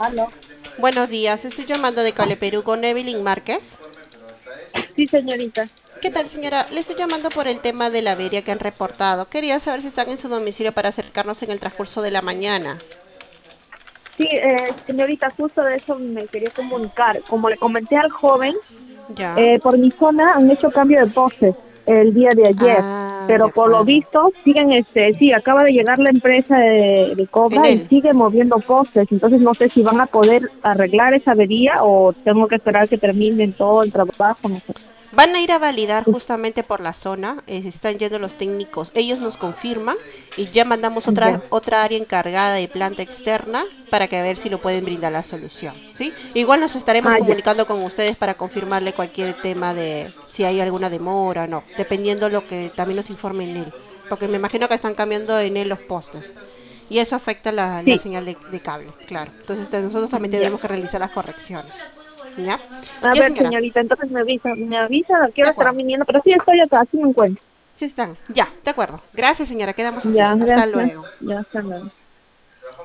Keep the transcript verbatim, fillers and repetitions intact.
Aló. Buenos días, estoy llamando de Cable Perú con Evelyn Márquez. Sí, señorita. ¿Qué tal, señora? Le estoy llamando por el tema de la avería que han reportado. Quería saber si están en su domicilio para acercarnos en el transcurso de la mañana. Sí, eh, señorita, justo de eso me quería comunicar. Como le comenté al joven, Ya. eh, por mi zona han hecho cambio de postes el día de ayer, Ah, de pero por lo acuerdo. visto siguen, este, sí, acaba de llegar la empresa de, de En Cobra y él. sigue moviendo postes. Entonces no sé si van a poder arreglar esa avería o tengo que esperar que terminen todo el trabajo, no sé. Van a ir a validar justamente por la zona, eh, están yendo los técnicos, ellos nos confirman y ya mandamos otra, Ya, otra área encargada de planta externa para que a ver si lo pueden brindar la solución, ¿sí? Igual nos estaremos ah, ya, comunicando con ustedes para confirmarle cualquier tema de si hay alguna demora o no, dependiendo lo que también nos informe en él, porque me imagino que están cambiando en él los postes y eso afecta la, la sí, señal de, de cable, claro. Entonces te- nosotros también ya. tenemos que realizar las correcciones, ¿ya? A Ya, ver, señora, señorita, entonces me avisa, me avisa a qué de hora estarán acuerdo. viniendo, pero sí estoy acá, sí me encuentro. Sí están. Ya, de acuerdo. Gracias, señora. Quedamos así. Ya, Hasta gracias. luego. Ya, hasta luego.